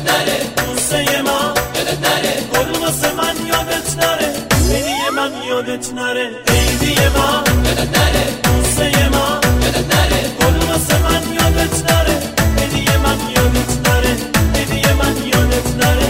یادت نره، بوسه ما یادت نره، گل واسه من یادت نره، عیدی من یادت نره، عیدی ما یادت نره، بوسه ما یادت نره، گل واسه من یادت نره، عیدی من یادت نره، عیدی من یادت نره.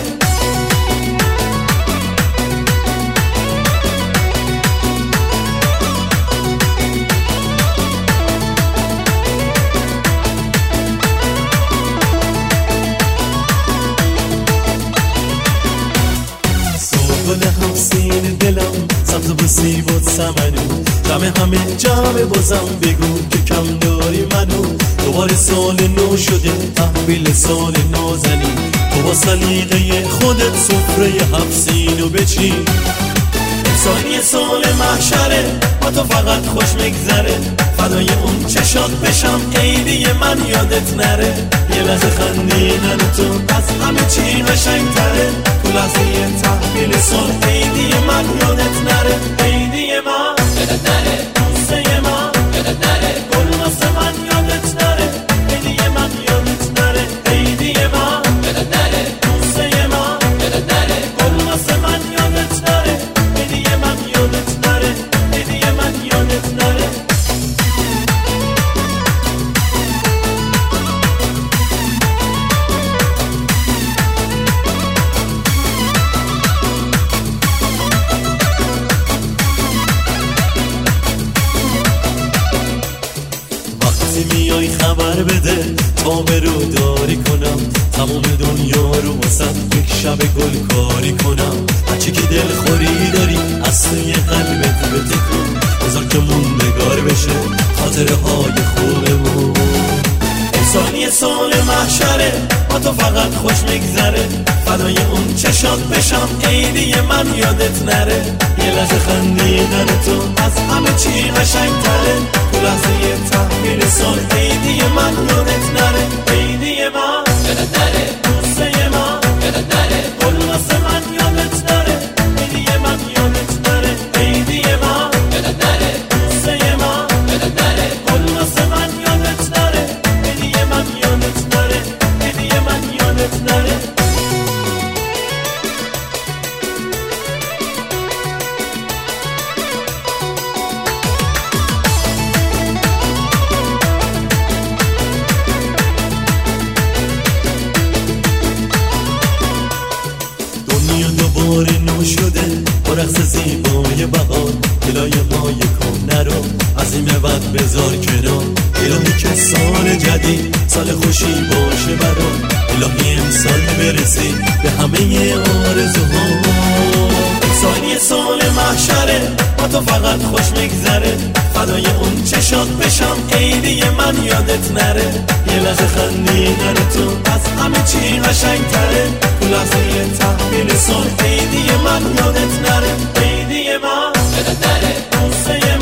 گل همسین دلم سبز و سیب و سمنو، جمع همه جمع بازم بگو که کم داری منو. دوباره سال نو شده تحویل سال نازنی، تو با سلیقه خودت سفره هفسینو بچین. امسال سال محشره با تو فقط خوش میگذره، فدای اون چشات بشم عیدی من یادت نره. یه لحظه خندیدن تو از همه چی قشنگ‌تره، تو لحظه تحویل سال عیدی من یادت نره، عیدی ما یادت نره، بوسه ما یادت نره، گل واسه من یادت نره، عیدی من یادت نره، عیدی ما یادت نره، بوسه ما یادت نره، گل واسه من یادت نره، عیدی من یادت نره، عیدی من یادت نره. میای خبر بده تا برو داری کنم، تمام دنیا رو واسم یک شب گل کاری کنم. هرچی که دل خوری داری از توی قلبت بتکن، بذار که موندگار بشه خاطره های خوبمون. امسال سال محشره با تو فقط خوش میگذره، فدای اون چشات بشم عیدی من یادت نره. یه لحظه خندیدن تو از همه چی قشنگ‌تره، تو لحظه تحویل سال عیدی من یادت نره، عیدی ما یادت نره، بوسه ما یادت نره، گل واسه من یادت نره، عیدی من یادت نره، عیدی ما یادت نره، بوسه ما یادت نره، گل واسه من یادت نره، عیدی من یادت نره، عیدی من یادت نره. دوباره نو شده با رقص زیبای بهار، دلای ما یکم نرو از این بعد بذار کنار. الهی که سال جدید سال خوشی باشه برام، الهی امسال برسی به همه آرزوها. امسال سال محشره با تو فقط خوش میگذره، فدای اون چشات بشم عیدی من یادت نره. یه لحظه خندیدن تو از همه چی قشنگ‌تره، تو لحظه تحویل سال عیدی من یادت نره، عیدی ما یادت نره، بوسه